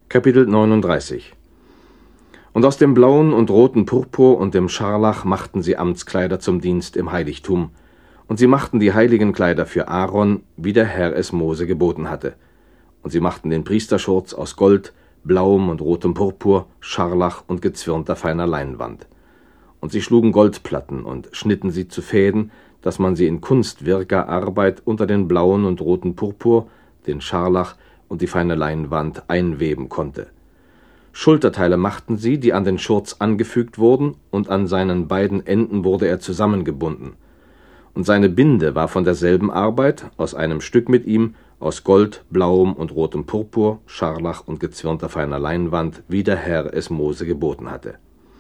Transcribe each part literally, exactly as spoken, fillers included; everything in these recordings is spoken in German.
Kapitel neununddreißig. Und aus dem blauen und roten Purpur und dem Scharlach machten sie Amtskleider zum Dienst im Heiligtum, und sie machten die heiligen Kleider für Aaron, wie der Herr es Mose geboten hatte. Und sie machten den Priesterschurz aus Gold, blauem und rotem Purpur, Scharlach und gezwirnter feiner Leinwand. Und sie schlugen Goldplatten und schnitten sie zu Fäden, dass man sie in kunstwirker Arbeit unter den blauen und roten Purpur, den Scharlach und die feine Leinwand einweben konnte. Schulterteile machten sie, die an den Schurz angefügt wurden, und an seinen beiden Enden wurde er zusammengebunden. Und seine Binde war von derselben Arbeit, aus einem Stück mit ihm, aus Gold, blauem und rotem Purpur, Scharlach und gezwirnter feiner Leinwand, wie der Herr es Mose geboten hatte.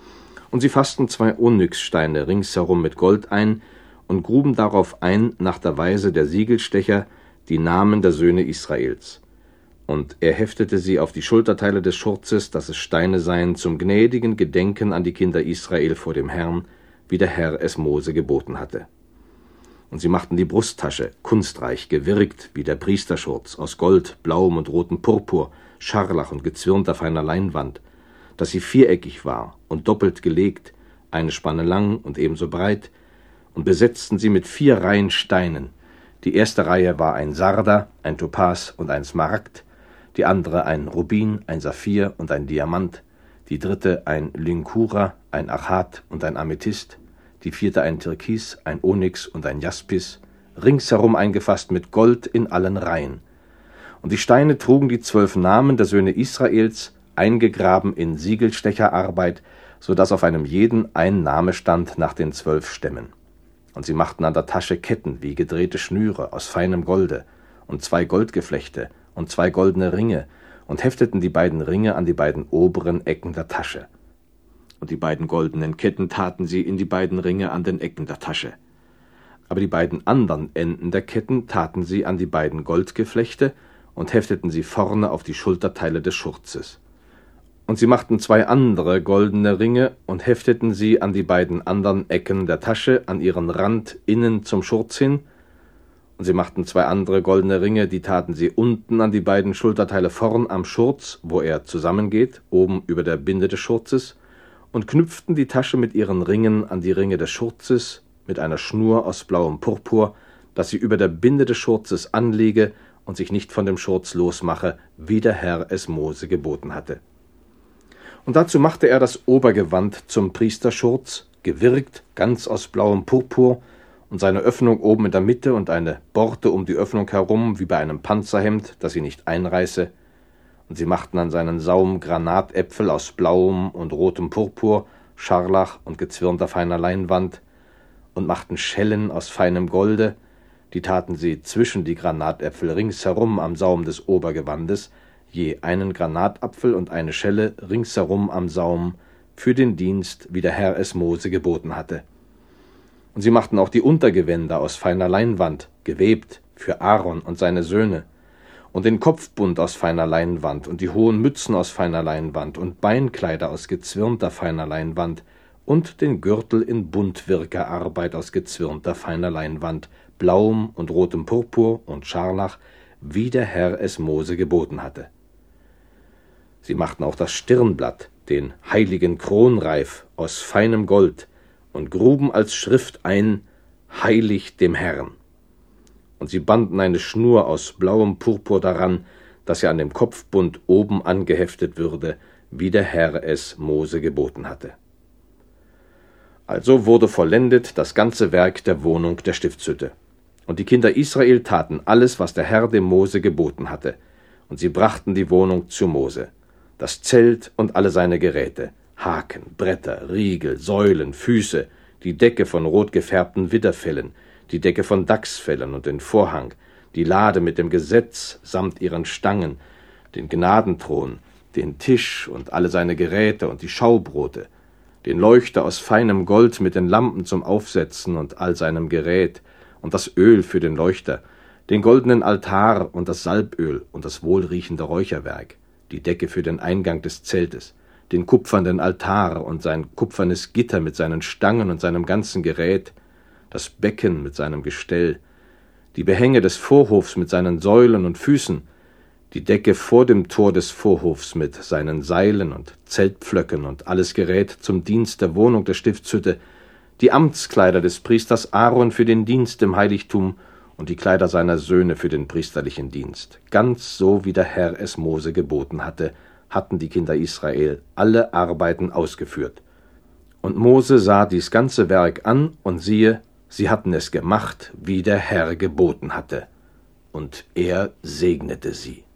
Und sie fassten zwei Onyxsteine ringsherum mit Gold ein und gruben darauf ein, nach der Weise der Siegelstecher, die Namen der Söhne Israels. Und er heftete sie auf die Schulterteile des Schurzes, dass es Steine seien zum gnädigen Gedenken an die Kinder Israel vor dem Herrn, wie der Herr es Mose geboten hatte. Und sie machten die Brusttasche, kunstreich gewirkt, wie der Priesterschurz, aus Gold, blauem und rotem Purpur, Scharlach und gezwirnter feiner Leinwand, dass sie viereckig war und doppelt gelegt, eine Spanne lang und ebenso breit, und besetzten sie mit vier Reihen Steinen. Die erste Reihe war ein Sarder, ein Topas und ein Smaragd, die andere ein Rubin, ein Saphir und ein Diamant, die dritte ein Lynkura, ein Achat und ein Amethyst, die vierte ein Türkis, ein Onyx und ein Jaspis, ringsherum eingefasst mit Gold in allen Reihen. Und die Steine trugen die zwölf Namen der Söhne Israels, eingegraben in Siegelstecherarbeit, so dass auf einem jeden ein Name stand nach den zwölf Stämmen. Und sie machten an der Tasche Ketten wie gedrehte Schnüre aus feinem Golde und zwei Goldgeflechte und zwei goldene Ringe und hefteten die beiden Ringe an die beiden oberen Ecken der Tasche. Und die beiden goldenen Ketten taten sie in die beiden Ringe an den Ecken der Tasche. Aber die beiden anderen Enden der Ketten taten sie an die beiden Goldgeflechte und hefteten sie vorne auf die Schulterteile des Schurzes. Und sie machten zwei andere goldene Ringe und hefteten sie an die beiden anderen Ecken der Tasche, an ihren Rand innen zum Schurz hin. Und sie machten zwei andere goldene Ringe, die taten sie unten an die beiden Schulterteile vorn am Schurz, wo er zusammengeht, oben über der Binde des Schurzes, und knüpften die Tasche mit ihren Ringen an die Ringe des Schurzes mit einer Schnur aus blauem Purpur, dass sie über der Binde des Schurzes anliege und sich nicht von dem Schurz losmache, wie der Herr es Mose geboten hatte. Und dazu machte er das Obergewand zum Priesterschurz, gewirkt, ganz aus blauem Purpur, und seine Öffnung oben in der Mitte und eine Borte um die Öffnung herum, wie bei einem Panzerhemd, dass sie nicht einreiße. Und sie machten an seinen Saum Granatäpfel aus blauem und rotem Purpur, Scharlach und gezwirnter feiner Leinwand, und machten Schellen aus feinem Golde, die taten sie zwischen die Granatäpfel ringsherum am Saum des Obergewandes, je einen Granatapfel und eine Schelle ringsherum am Saum, für den Dienst, wie der Herr es Mose geboten hatte. Und sie machten auch die Untergewänder aus feiner Leinwand, gewebt, für Aaron und seine Söhne, und den Kopfbund aus feiner Leinwand und die hohen Mützen aus feiner Leinwand und Beinkleider aus gezwirnter feiner Leinwand und den Gürtel in Buntwirkerarbeit aus gezwirnter feiner Leinwand, blauem und rotem Purpur und Scharlach, wie der Herr es Mose geboten hatte. Sie machten auch das Stirnblatt, den heiligen Kronreif aus feinem Gold, und gruben als Schrift ein, heilig dem Herrn. Und sie banden eine Schnur aus blauem Purpur daran, dass sie an dem Kopfbund oben angeheftet würde, wie der Herr es Mose geboten hatte. Also wurde vollendet das ganze Werk der Wohnung der Stiftshütte. Und die Kinder Israel taten alles, was der Herr dem Mose geboten hatte, und sie brachten die Wohnung zu Mose, das Zelt und alle seine Geräte, Haken, Bretter, Riegel, Säulen, Füße, die Decke von rot gefärbten Widderfellen, die Decke von Dachsfellen und den Vorhang, die Lade mit dem Gesetz samt ihren Stangen, den Gnadenthron, den Tisch und alle seine Geräte und die Schaubrote, den Leuchter aus feinem Gold mit den Lampen zum Aufsetzen und all seinem Gerät und das Öl für den Leuchter, den goldenen Altar und das Salböl und das wohlriechende Räucherwerk, die Decke für den Eingang des Zeltes, den kupfernden Altar und sein kupfernes Gitter mit seinen Stangen und seinem ganzen Gerät, das Becken mit seinem Gestell, die Behänge des Vorhofs mit seinen Säulen und Füßen, die Decke vor dem Tor des Vorhofs mit seinen Seilen und Zeltpflöcken und alles Gerät zum Dienst der Wohnung der Stiftshütte, die Amtskleider des Priesters Aaron für den Dienst im Heiligtum und die Kleider seiner Söhne für den priesterlichen Dienst. Ganz so, wie der Herr es Mose geboten hatte, hatten die Kinder Israel alle Arbeiten ausgeführt. Und Mose sah dies ganze Werk an, und siehe, sie hatten es gemacht, wie der Herr geboten hatte. Und er segnete sie.